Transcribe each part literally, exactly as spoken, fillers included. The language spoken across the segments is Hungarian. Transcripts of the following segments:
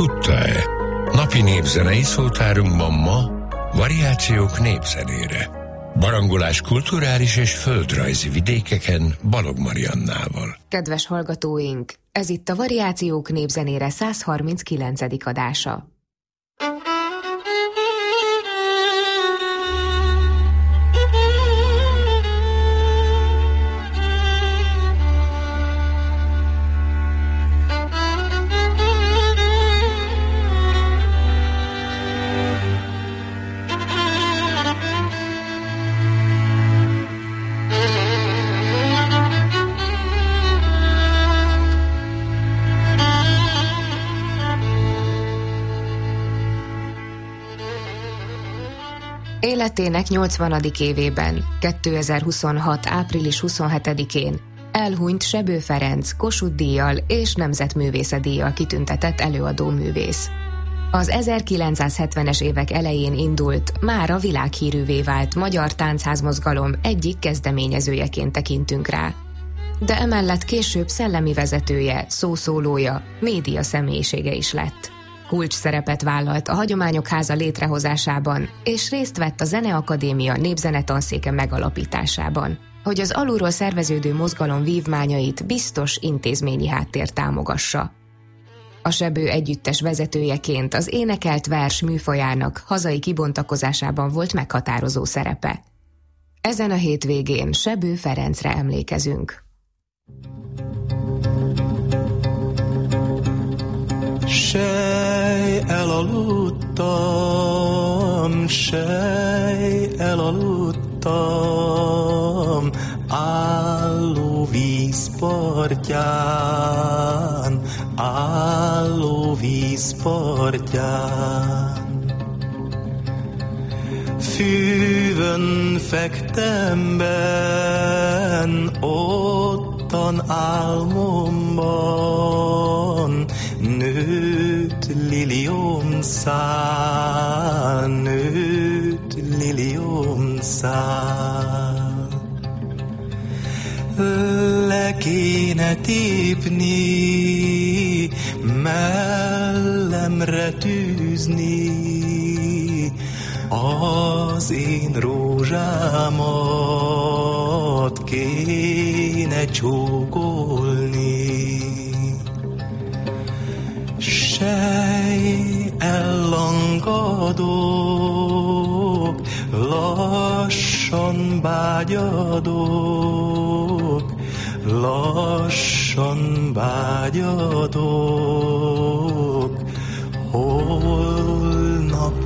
Tudta-e? Napi népzenei szótárunkban ma variációk népzenére. Barangolás kulturális és földrajzi vidékeken Balogh Mariannával. Kedves hallgatóink, ez itt a Variációk népzenére száz harminckilencedik adása. Életének nyolcvanadik évében, kétezer-huszonhat. április huszonhetedikén elhunyt Sebő Ferenc Kossuth-díjjal és Nemzetművészdíjjal kitüntetett előadóművész. Az ezerkilencszázhetvenes évek elején indult, mára világhírűvé vált magyar táncházmozgalom egyik kezdeményezőjeként tekintünk rá. De emellett később szellemi vezetője, szószólója, média személyisége is lett. Kulcs szerepet vállalt a Hagyományok Háza létrehozásában, és részt vett a Zeneakadémia népzenetanszéke megalapításában, hogy az alulról szerveződő mozgalom vívmányait biztos intézményi háttér támogassa. A Sebő együttes vezetőjeként az énekelt vers műfajának hazai kibontakozásában volt meghatározó szerepe. Ezen a hétvégén Sebő Ferencre emlékezünk. Sej, elaludtam, sej, elaludtam, álló vízpartján, álló vízpartján. Fűvön fektem benn, ottan álmomban, nőtt liliomszál, nőtt liliomszál. Le kéne tépni, mellemre tűzni az én rózsámat, kéne csókolni. Sej, ellangadok, lassan bágyadok, lassan bágyadok, holnap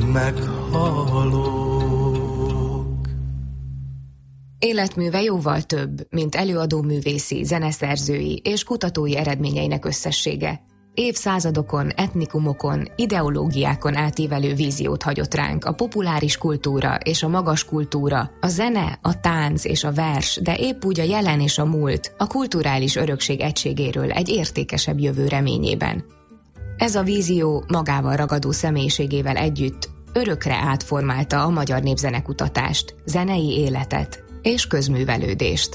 meghalok. Életműve jóval több, mint előadóművészi, zeneszerzői és kutatói eredményeinek összessége. Évszázadokon, etnikumokon, ideológiákon átívelő víziót hagyott ránk a populáris kultúra és a magas kultúra, a zene, a tánc és a vers, de épp úgy a jelen és a múlt, a kulturális örökség egységéről egy értékesebb jövő reményében. Ez a vízió magával ragadó személyiségével együtt örökre átformálta a magyar népzenekutatást, zenei életet és közművelődést.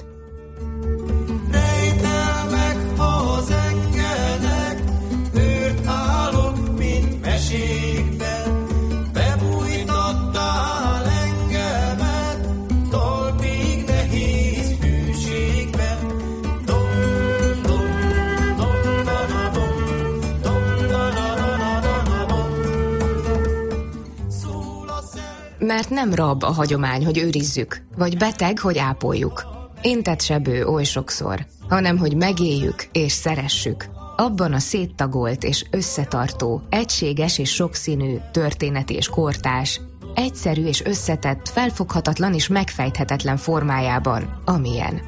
Mert nem rab a hagyomány, hogy őrizzük, vagy beteg, hogy ápoljuk. Intett Sebő oly sokszor, hanem hogy megéljük és szeressük. Abban a széttagolt és összetartó, egységes és sokszínű, történeti és kortárs, egyszerű és összetett, felfoghatatlan és megfejthetetlen formájában, amilyen.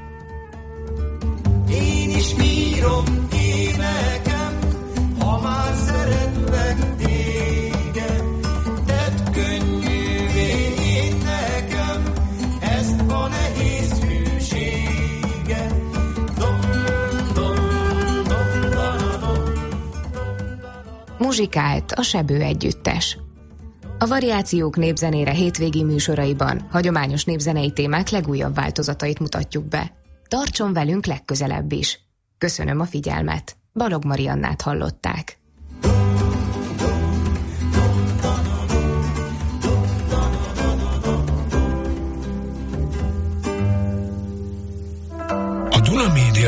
Én is írom énekem, ha már szeretlek téged, tedd könnyűvé én nekem ezt a nehéz hűséget. Dom, dom, dom, dom, dom. Muzsikált a Sebő együttes. A Variációk népzenére hétvégi műsoraiban hagyományos népzenei témák legújabb változatait mutatjuk be. Tartson velünk legközelebb is. Köszönöm a figyelmet. Balogh Mariannát hallották.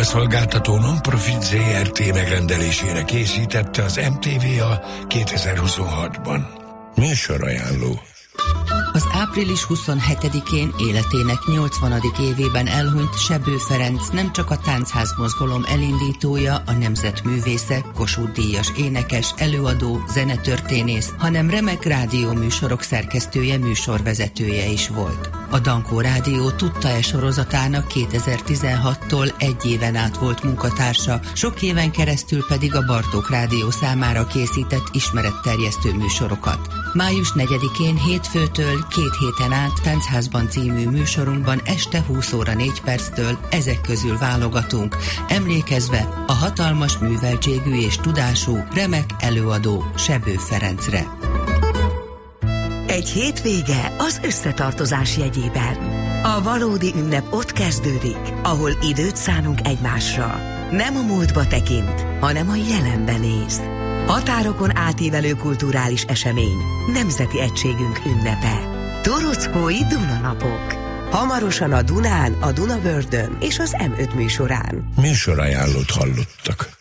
médiaszolgáltató non-profit zé er té megrendelésére készítette az em té vé a kétezer-huszonhatban. Műsorajánló. Az április huszonhetedikén életének nyolcvanadik évében elhunyt Sebő Ferenc nem csak a táncház mozgalom elindítója, a nemzetművésze, Kossuth-díjas énekes, előadó, zenetörténész, hanem remek rádióműsorok szerkesztője, műsorvezetője is volt. A Dankó Rádió Tudta-e sorozatának kétezer-tizenhattól egy éven át volt munkatársa, sok éven keresztül pedig a Bartók Rádió számára készített ismeretterjesztő műsorokat. május negyedikén hétfőtől két héten át Táncházban című műsorunkban este húsz óra négy perctől ezek közül válogatunk, emlékezve a hatalmas műveltségű és tudású, remek előadó Sebő Ferencre. Egy hétvége az összetartozás jegyében. A valódi ünnep ott kezdődik, ahol időt szánunk egymásra. Nem a múltba tekint, hanem a jelenben néz. Határokon átívelő kulturális esemény, nemzeti egységünk ünnepe. Torockói Dunanapok. Hamarosan a Dunán, a Dunavördön és az em öt műsorán. Műsorajánlót hallottak.